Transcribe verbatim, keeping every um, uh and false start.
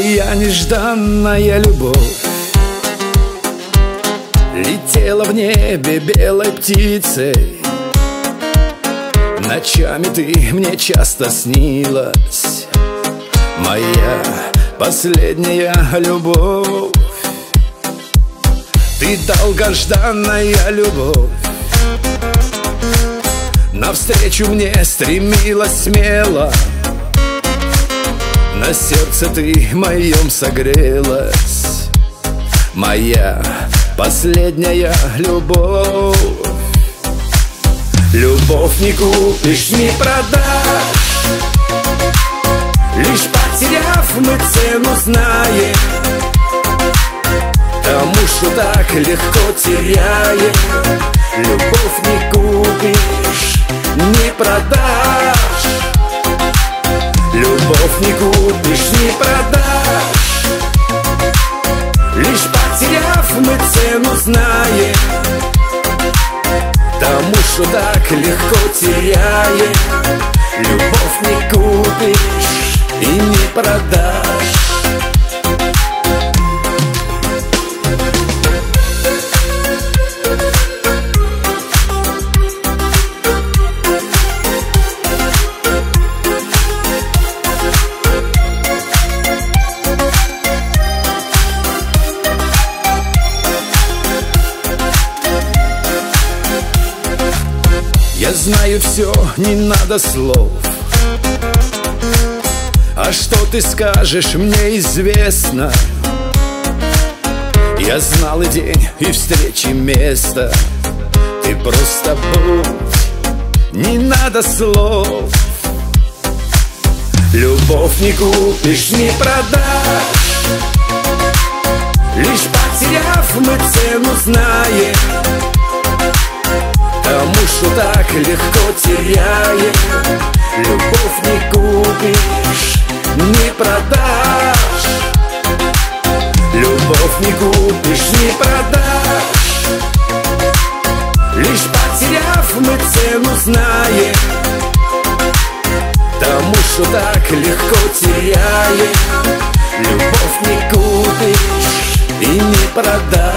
Моя нежданная любовь летела в небе белой птицей. Ночами ты мне часто снилась, моя последняя любовь. Ты долгожданная любовь, навстречу мне стремилась смело. На сердце ты моем согрелась, моя последняя любовь. Любовь не купишь, не продашь, лишь потеряв мы цену знаем. Тому, что так легко теряем, любовь не купишь, не продашь. Любовь не купишь, не продашь, лишь потеряв мы цену знаем. Тому, что так легко теряем, любовь не купишь и не продашь. Я знаю все, не надо слов. А что ты скажешь, мне известно. Я знал и день, и встречи место. Ты просто будь, не надо слов. Любовь не купишь, не продашь, лишь потеряв мы цену знаем. Тому, что так легко теряем, любовь не купишь, не продашь. Любовь не купишь, не продашь, лишь потеряв мы цену знаем. Тому, что так легко теряем, любовь не купишь и не продашь.